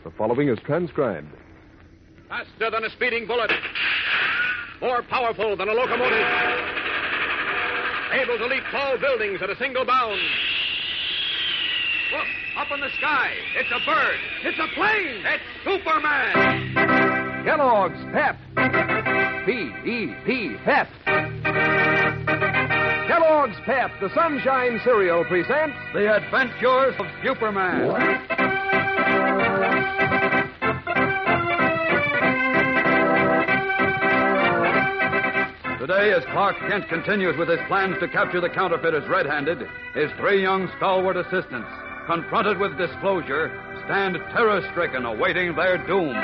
The following is transcribed. Faster than a speeding bullet. More powerful than a locomotive. Able to leap tall buildings at a single bound. Look, up in the sky. It's a bird. It's a plane. It's Superman. Kellogg's Pep. P-E-P, Pep. Kellogg's Pep, the Sunshine Cereal, presents The Adventures of Superman. Today, as Clark Kent continues with his plans to capture the counterfeiters red-handed, his three young stalwart assistants, confronted with disclosure, stand terror-stricken awaiting their doom.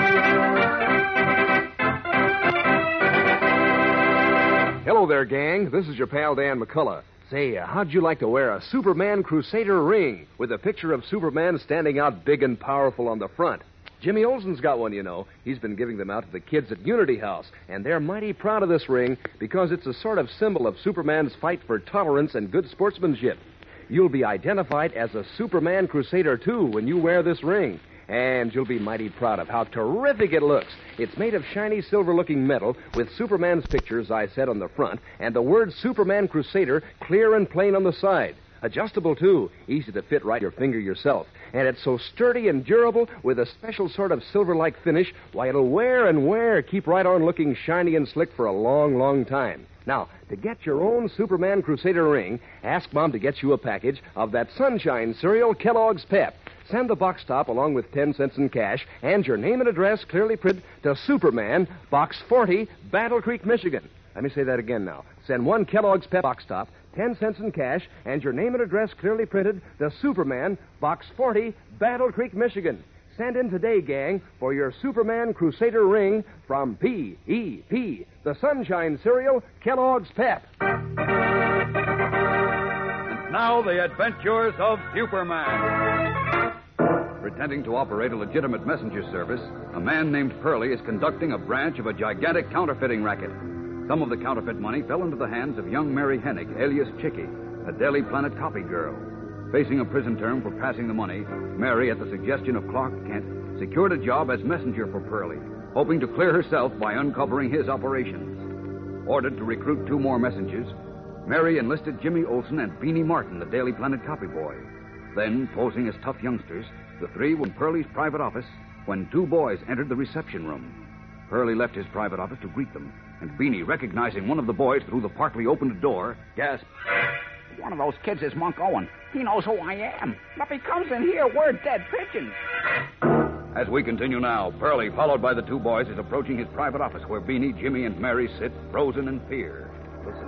Hello there, gang. This is your pal Dan McCullough. Say, how'd you like to wear a Superman Crusader ring with a picture of Superman standing out big and powerful on the front? Jimmy Olsen's got one, you know. He's been giving them out to the kids at Unity House, and they're mighty proud of this ring because it's a sort of symbol of Superman's fight for tolerance and good sportsmanship. You'll be identified as a Superman Crusader, too, when you wear this ring. And you'll be mighty proud of how terrific it looks. It's made of shiny silver-looking metal with Superman's picture, as I said, on the front, and the word Superman Crusader clear and plain on the side. Adjustable, too. Easy to fit right your finger yourself. And it's so sturdy and durable with a special sort of silver-like finish, why, it'll wear and wear, keep right on looking shiny and slick for a long, long time. Now, to get your own Superman Crusader ring, ask Mom to get you a package of that Sunshine Cereal Kellogg's Pep. Send the box top along with 10 cents in cash and your name and address clearly printed to Superman, Box 40, Battle Creek, Michigan. Let me say that again now. Send one Kellogg's Pep box top, 10 cents in cash, and your name and address clearly printed to Superman, Box 40, Battle Creek, Michigan. Send in today, gang, for your Superman Crusader ring from P.E.P., the Sunshine Cereal, Kellogg's Pep. And now, the adventures of Superman. Pretending to operate a legitimate messenger service, a man named Pearlie is conducting a branch of a gigantic counterfeiting racket. Some of the counterfeit money fell into the hands of young Mary Hennig, alias Chickie, a Daily Planet copy girl. Facing a prison term for passing the money, Mary, at the suggestion of Clark Kent, secured a job as messenger for Pearlie, hoping to clear herself by uncovering his operations. Ordered to recruit 2 more messengers, Mary enlisted Jimmy Olsen and Beanie Martin, the Daily Planet copy boy. Then, posing as tough youngsters, the three were in Pearlie's private office when 2 boys entered the reception room. Pearlie left his private office to greet them, and Beanie, recognizing one of the boys through the partly opened door, gasped, "One of those kids is Monk Owen. He knows who I am. But if he comes in here, we're dead pigeons." As we continue now, Pearlie, followed by the 2 boys, is approaching his private office where Beanie, Jimmy, and Mary sit, frozen in fear. Listen.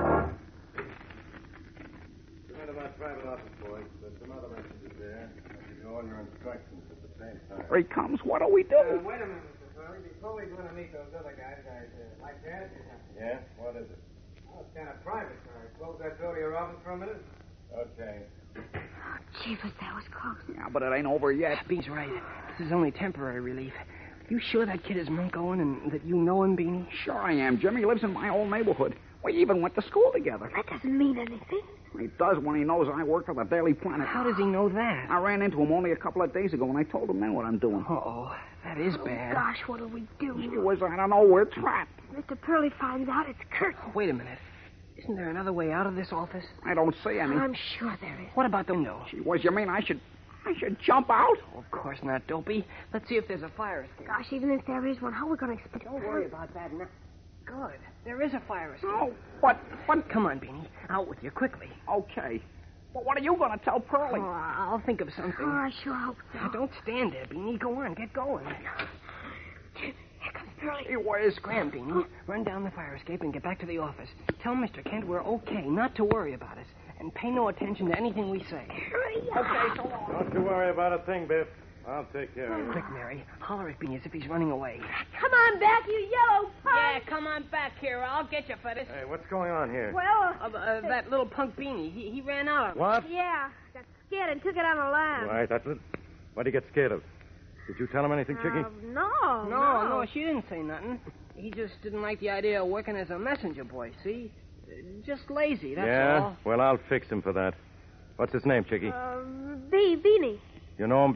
Come into my private office, boys. There's some other messages there. I give you all your instructions at the same time. Here he comes. What do we do? Wait a minute, Mr. Farley. Before we go to meet those other guys, I'd like to ask you something. Yeah? What is it? Oh, it's kind of private, sir. Close that door to your office for a minute. Okay. Oh, Jeepers, that was close. Yeah, but it ain't over yet. Bean's right. This is only temporary relief. You sure that kid is Monk Owen and that you know him, Beanie? Sure I am, Jimmy. He lives in my old neighborhood. We even went to school together. That doesn't mean anything. He does when he knows I work for the Daily Planet. How does he know that? I ran into him only a couple of days ago, and I told him then what I'm doing. Uh-oh. That is bad. Gosh, what'll we do? He was, I don't know, we're trapped. Mr. Pearlie finds out it's curtain. Oh, wait a minute. Isn't there another way out of this office? I don't see any. I'm sure there is. What about the window? Gee whiz, you mean I should jump out? Oh, of course not, Dopey. Let's see if there's a fire escape. Gosh, even if there is one, how are we going to expect Don't worry about that now. Good. There is a fire escape. Oh, but... Come on, Beanie. Out with you, quickly. Okay. But what are you going to tell Pearlie? Oh, I'll think of something. Oh, I sure hope so. Now, don't stand there, Beanie. Go on, get going. Here comes Pearlie. He was... Scram, Beanie. Run down the fire escape and get back to the office. Tell Mr. Kent we're okay, not to worry about us. And pay no attention to anything we say. Hurry up. Okay, so long. Don't you worry about a thing, Biff. I'll take care of you. Quick, Mary. Holler at Beanie as if he's running away. Come on back, you yellow punk. Yeah, come on back here. I'll get you for this. Hey, what's going on here? Well, That little punk Beanie. He ran out. What? yeah. Got scared and took it on a lamb. Right, that's it. What did he get scared of? Did you tell him anything, Chickie? No, she didn't say nothing. He just didn't like the idea of working as a messenger boy, see? Just lazy, that's all. Well, I'll fix him for that. What's his name, Chickie? Beanie. You know him, Biff?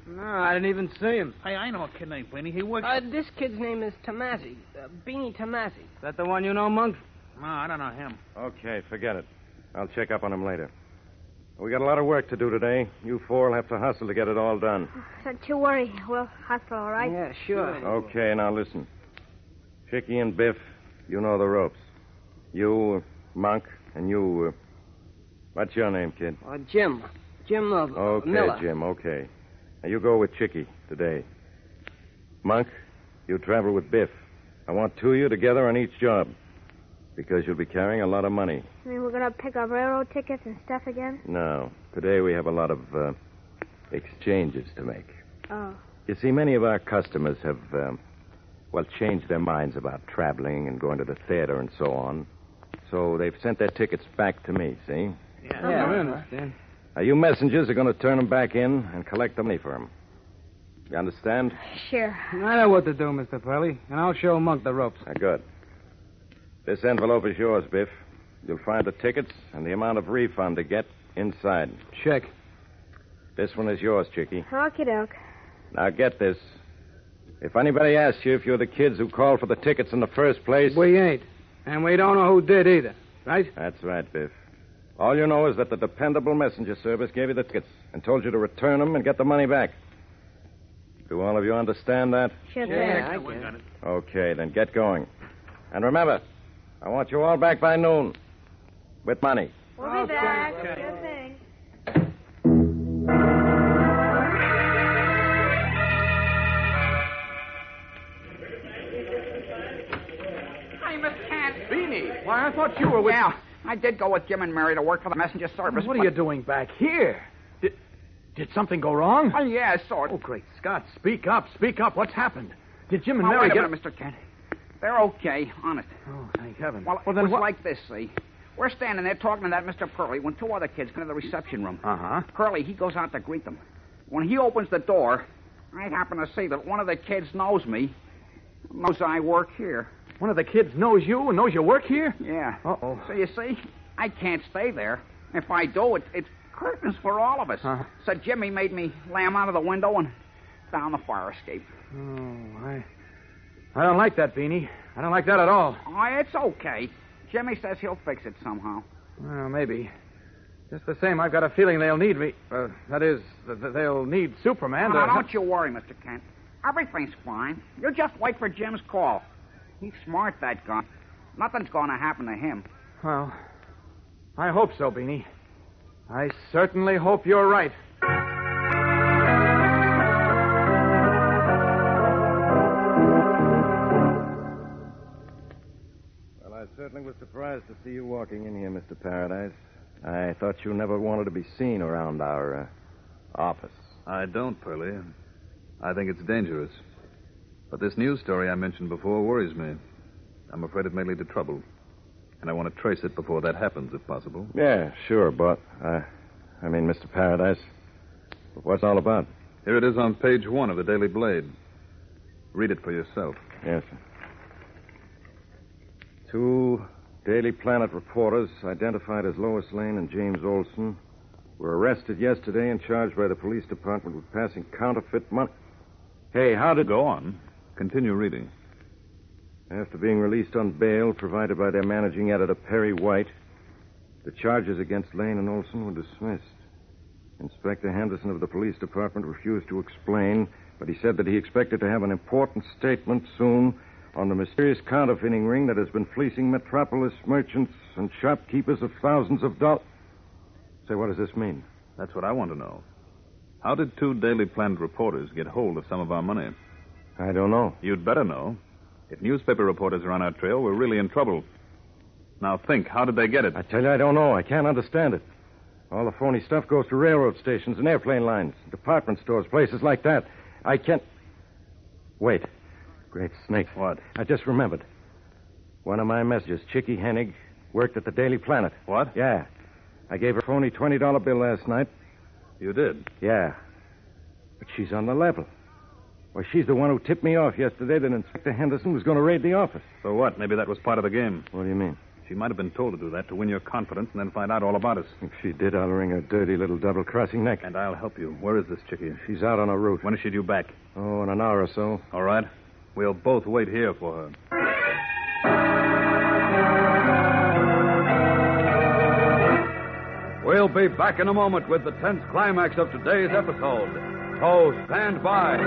No, I didn't even see him. Hey, I know a kid named Beanie. He works... This kid's name is Tomasi. Beanie Tomasi. Is that the one you know, Monk? No, I don't know him. Okay, forget it. I'll check up on him later. We got a lot of work to do today. You four will have to hustle to get it all done. Don't you worry. We'll hustle, all right? Yeah, sure. Okay, now listen. Chicky and Biff, you know the ropes. You, Monk, and you, what's your name, kid? Jim. Jim Okay, Miller. Jim, okay. Now, you go with Chicky today. Monk, you travel with Biff. I want two of you together on each job. Because you'll be carrying a lot of money. I mean, we're going to pick up railroad tickets and stuff again? No. Today we have a lot of exchanges to make. Oh. You see, many of our customers have, changed their minds about traveling and going to the theater and so on. So they've sent their tickets back to me, see? Yeah, I understand. Now, you messengers are going to turn them back in and collect the money for them. You understand? Sure. I know what to do, Mr. Pearly, and I'll show Monk the ropes. Now, good. This envelope is yours, Biff. You'll find the tickets and the amount of refund to get inside. Check. This one is yours, Chicky. Okie doke. Now, get this. If anybody asks you if you're the kids who called for the tickets in the first place... We ain't. And we don't know who did either, right? That's right, Biff. All you know is that the dependable messenger service gave you the tickets and told you to return them and get the money back. Do all of you understand that? Sure Yeah, thing. I get it. Okay, then get going. And remember, I want you all back by noon. With money. We'll be back. Sure thing. Hey, Miss Kent. Beanie, why, I thought you were with... Yeah, I did go with Jim and Mary to work for the messenger service. What are you doing back here? Did something go wrong? Oh, yeah, sort Oh, of. great Scott. Speak up. What's happened? Did Jim and Now, Mary wait a get... minute, Mr. Kent. They're okay, honest. Oh, thank heaven. Well, then it was what... like this, see. We're standing there talking to that Mr. Pearly when two other kids come to the reception room. Uh-huh. Pearly, he goes out to greet them. When he opens the door, I happen to see that one of the kids knows me, knows I work here. One of the kids knows you and knows you work here? Yeah. Uh-oh. So you see, I can't stay there. If I do, it's curtains for all of us. Uh-huh. So Jimmy made me lam out of the window and down the fire escape. Oh, I don't like that, Beanie. I don't like that at all. Oh, it's okay. Jimmy says he'll fix it somehow. Well, maybe. Just the same, I've got a feeling they'll need me. That is, they'll need Superman Now, to... don't you worry, Mr. Kent. Everything's fine. You just wait for Jim's call. He's smart, that guy. Nothing's going to happen to him. Well, I hope so, Beanie. I certainly hope you're right. Well, I certainly was surprised to see you walking in here, Mr. Paradise. I thought you never wanted to be seen around our office. I don't, Pearlie. I think it's dangerous. But this news story I mentioned before worries me. I'm afraid it may lead to trouble. And I want to trace it before that happens, if possible. Yeah, sure, but, Mr. Paradise, what's it all about? Here it is on page 1 of the Daily Blade. Read it for yourself. Yes, sir. 2 Daily Planet reporters, identified as Lois Lane and James Olson, were arrested yesterday and charged by the police department with passing counterfeit money. Hey, how did... Go on. Continue reading. After being released on bail provided by their managing editor, Perry White, the charges against Lane and Olson were dismissed. Inspector Henderson of the police department refused to explain, but he said that he expected to have an important statement soon on the mysterious counterfeiting ring that has been fleecing metropolis merchants and shopkeepers of thousands of dollars. Say, what does this mean? That's what I want to know. How did 2 Daily Planet reporters get hold of some of our money? I don't know. You'd better know. If newspaper reporters are on our trail, we're really in trouble. Now think, how did they get it? I tell you, I don't know. I can't understand it. All the phony stuff goes to railroad stations and airplane lines, department stores, places like that. I can't... Wait. Great snake. What? I just remembered. One of my messengers, Chicky Hennig, worked at the Daily Planet. What? Yeah. I gave her a phony $20 bill last night. You did? Yeah. But she's on the level. Well, she's the one who tipped me off yesterday that Inspector Henderson was going to raid the office. So what? Maybe that was part of the game. What do you mean? She might have been told to do that to win your confidence and then find out all about us. If she did, I'll wring her dirty little double-crossing neck. And I'll help you. Where is this chickie? She's out on a route. When is she due back? Oh, in an hour or so. All right. We'll both wait here for her. We'll be back in a moment with the tense climax of today's episode. So stand by.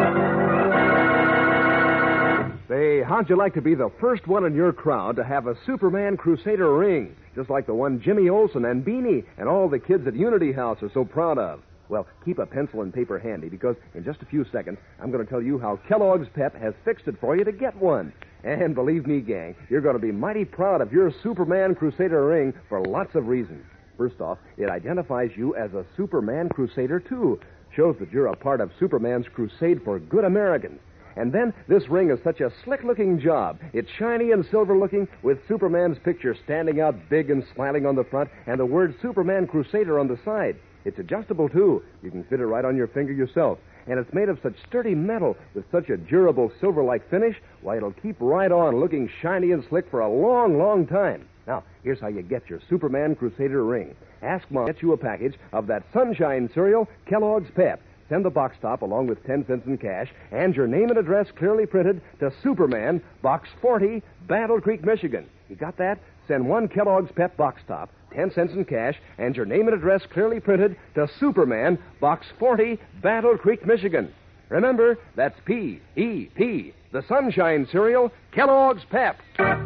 Say, how'd you like to be the first one in your crowd to have a Superman Crusader ring, just like the one Jimmy Olsen and Beanie and all the kids at Unity House are so proud of? Well, keep a pencil and paper handy, because in just a few seconds, I'm going to tell you how Kellogg's Pep has fixed it for you to get one. And believe me, gang, you're going to be mighty proud of your Superman Crusader ring for lots of reasons. First off, it identifies you as a Superman Crusader, too. Shows that you're a part of Superman's crusade for good Americans. And then, this ring is such a slick-looking job. It's shiny and silver-looking, with Superman's picture standing out big and smiling on the front, and the word Superman Crusader on the side. It's adjustable, too. You can fit it right on your finger yourself. And it's made of such sturdy metal with such a durable silver-like finish, why, it'll keep right on looking shiny and slick for a long, long time. Now, here's how you get your Superman Crusader ring. Ask Mom to get you a package of that Sunshine cereal, Kellogg's Pep. Send the box top along with 10 cents in cash and your name and address clearly printed to Superman, Box 40, Battle Creek, Michigan. You got that? Send one Kellogg's Pep box top, 10 cents in cash, and your name and address clearly printed to Superman, Box 40, Battle Creek, Michigan. Remember, that's P-E-P, the Sunshine cereal, Kellogg's Pep.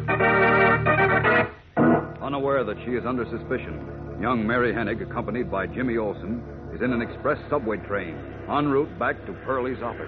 Unaware that she is under suspicion, young Mary Hennig, accompanied by Jimmy Olsen, is in an express subway train en route back to Pearlie's office.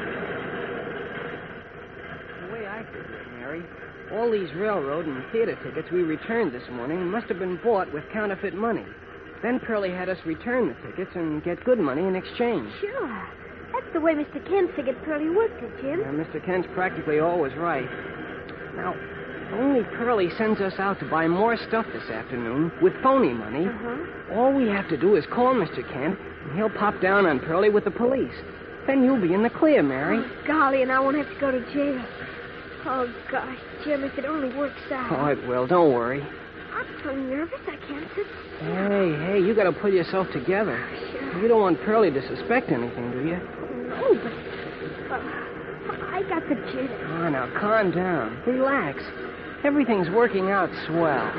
The way I figure it, Mary, all these railroad and theater tickets we returned this morning must have been bought with counterfeit money. Then Pearlie had us return the tickets and get good money in exchange. Sure. That's the way Mr. Kent figured Pearlie worked it, Jim. Mr. Kent's practically always right. Now, only Pearlie sends us out to buy more stuff this afternoon with phony money. All we have to do is call Mr. Kent, and he'll pop down on Pearlie with the police. Then you'll be in the clear, Mary. Oh, golly, and I won't have to go to jail. Oh, gosh, Jim, if it only works out. Oh, it will. Don't worry. I'm so nervous I can't sit still. Hey, you got to pull yourself together. Sure. You don't want Pearlie to suspect anything, do you? No, but I got the jitters. Oh, now, calm down. Relax. Everything's working out swell.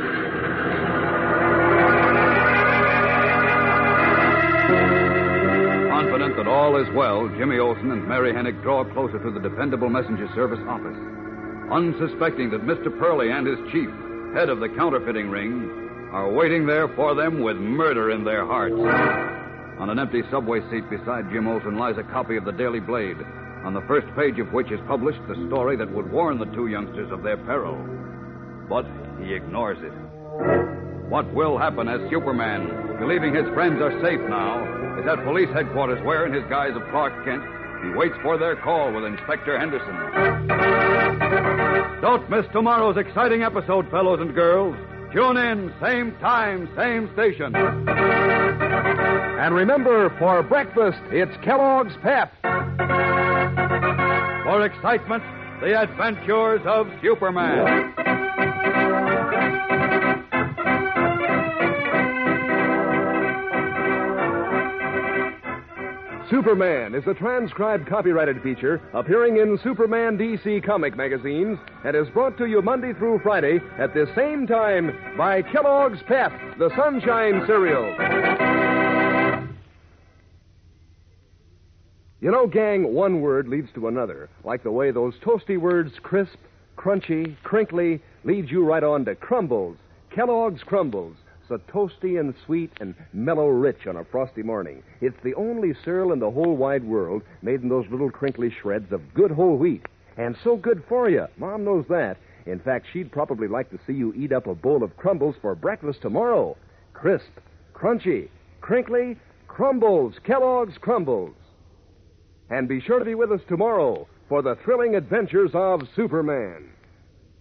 Confident that all is well, Jimmy Olsen and Mary Hennig draw closer to the dependable messenger service office, unsuspecting that Mr. Pearlie and his chief, head of the counterfeiting ring, are waiting there for them with murder in their hearts. On an empty subway seat beside Jim Olsen lies a copy of the Daily Blade, on the first page of which is published the story that would warn the two youngsters of their peril. But he ignores it. What will happen as Superman, believing his friends are safe now, is at police headquarters where, in his guise of Clark Kent, he waits for their call with Inspector Henderson. Don't miss tomorrow's exciting episode, fellows and girls. Tune in, same time, same station. And remember, for breakfast, it's Kellogg's Pep. For excitement, the adventures of Superman. Superman is a transcribed copyrighted feature appearing in Superman DC comic magazines and is brought to you Monday through Friday at the same time by Kellogg's Pep, the Sunshine cereal. You know, gang, one word leads to another, like the way those toasty words crisp, crunchy, crinkly lead you right on to Crumbles. Kellogg's Crumbles. So toasty and sweet and mellow rich on a frosty morning. It's the only cereal in the whole wide world made in those little crinkly shreds of good whole wheat. And so good for you. Mom knows that. In fact, she'd probably like to see you eat up a bowl of Crumbles for breakfast tomorrow. Crisp, crunchy, crinkly, Crumbles, Kellogg's Crumbles. And be sure to be with us tomorrow for the thrilling adventures of Superman.